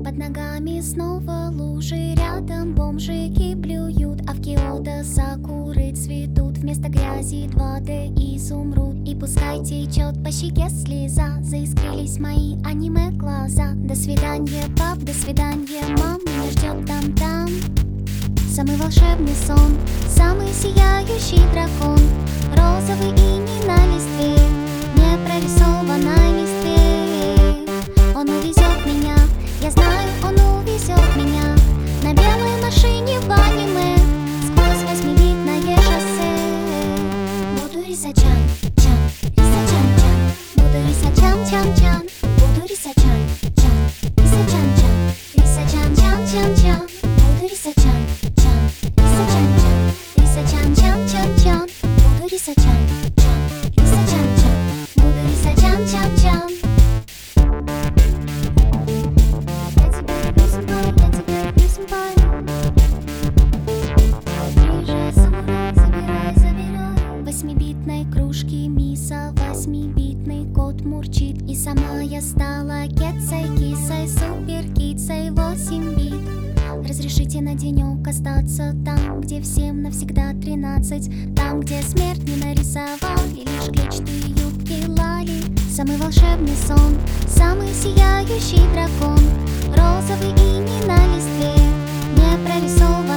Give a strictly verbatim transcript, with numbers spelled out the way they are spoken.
Под ногами снова лужи, рядом бомжики блюют, а в Киото сакуры цветут. Вместо грязи два дэ изумруд. И пускай течет по щеке слеза, заискрились мои аниме глаза. До свидания, пап, до свидания, мам, меня ждет там-там самый волшебный сон, самый сияющий дракон. Розовый иней на листве, не прорисованной листве. Он увезет меня, я знаю, он увезет меня на белой машине в аниме сквозь восьмибитное шоссе. Буду рисачан, чан, рисачан, чан. Буду рисачан, чан, чан. Буду рисачан, чан, рисачан, чан. Рисачан, чан, чан, чан. Буду рисачан, чан, рисачан, чан. Рисачан, чан, чан, чан. Буду рисачан, чан, рисачан, чан. Буду рисачан, чан, чан. Восьмибитной кружки миса, восьмибитный кот мурчит. И сама я стала кецой, кисой, суперкицей, восемь бит. Разрешите на денек остаться там, где всем навсегда тринадцать. Там, где смерть не нарисовали, лишь клетчатые юбки лали. Самый волшебный сон, самый сияющий дракон. Розовый иней на листве, не прорисован.